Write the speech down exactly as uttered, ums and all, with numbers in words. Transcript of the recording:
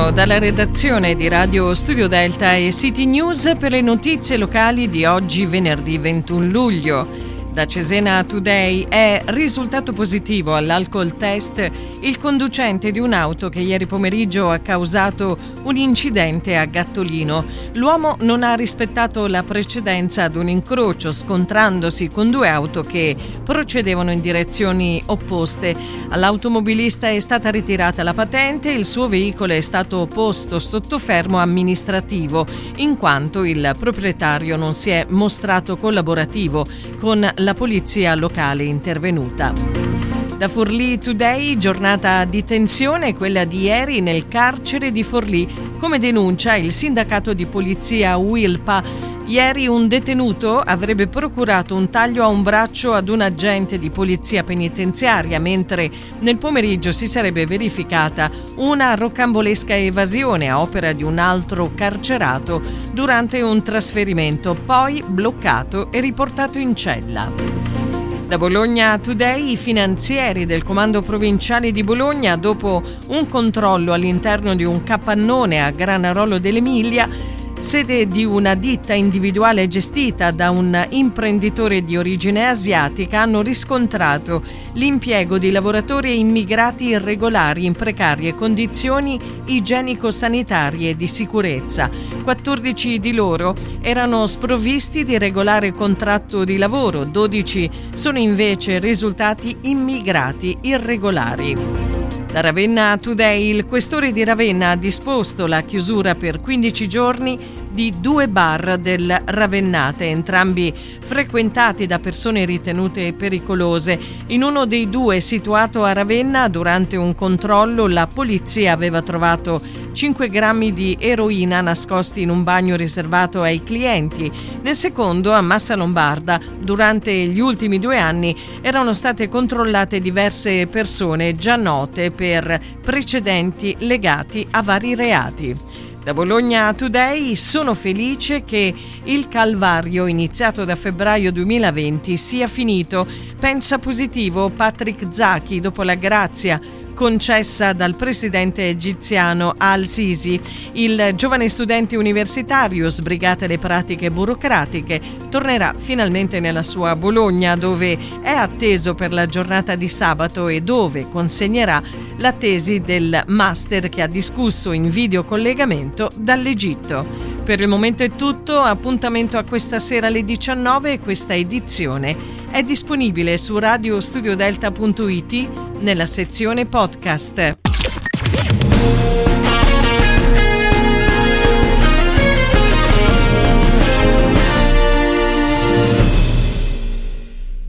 Buongiorno dalla redazione di Radio Studio Delta e City News per le notizie locali di oggi venerdì ventuno luglio. Da Cesena Today è risultato positivo all'alcol test il conducente di un'auto che ieri pomeriggio ha causato un incidente a Gattolino. L'uomo non ha rispettato la precedenza ad un incrocio, scontrandosi con due auto che procedevano in direzioni opposte. All'automobilista è stata ritirata la patente e il suo veicolo è stato posto sotto fermo amministrativo, in quanto il proprietario non si è mostrato collaborativo con la polizia locale intervenuta. Da Forlì Today, giornata di tensione, quella di ieri nel carcere di Forlì. Come denuncia il sindacato di polizia Wilpa, ieri un detenuto avrebbe procurato un taglio a un braccio ad un agente di polizia penitenziaria, mentre nel pomeriggio si sarebbe verificata una rocambolesca evasione a opera di un altro carcerato durante un trasferimento, poi bloccato e riportato in cella. Da Bologna Today, i finanzieri del Comando Provinciale di Bologna, dopo un controllo all'interno di un capannone a Granarolo dell'Emilia, sede di una ditta individuale gestita da un imprenditore di origine asiatica, hanno riscontrato l'impiego di lavoratori e immigrati irregolari in precarie condizioni igienico-sanitarie e di sicurezza. quattordici di loro erano sprovvisti di regolare contratto di lavoro, dodici sono invece risultati immigrati irregolari. Da Ravenna Today, il questore di Ravenna ha disposto la chiusura per quindici giorni di due bar del Ravennate, entrambi frequentati da persone ritenute pericolose. In uno dei due, situato a Ravenna, durante un controllo la polizia aveva trovato cinque grammi di eroina nascosti in un bagno riservato ai clienti. Nel secondo, a Massa Lombarda, durante gli ultimi due anni erano state controllate diverse persone già note per precedenti legati a vari reati. Da Bologna Today, sono felice che il calvario iniziato da febbraio duemilaventi sia finito. Pensa positivo Patrick Zaki dopo la grazia concessa dal presidente egiziano Al-Sisi. Il giovane studente universitario, sbrigate le pratiche burocratiche, tornerà finalmente nella sua Bologna, dove è atteso per la giornata di sabato e dove consegnerà la tesi del master che ha discusso in videocollegamento dall'Egitto. Per il momento è tutto, appuntamento a questa sera alle diciannove e questa edizione è disponibile su radio studio delta punto it nella sezione podcast.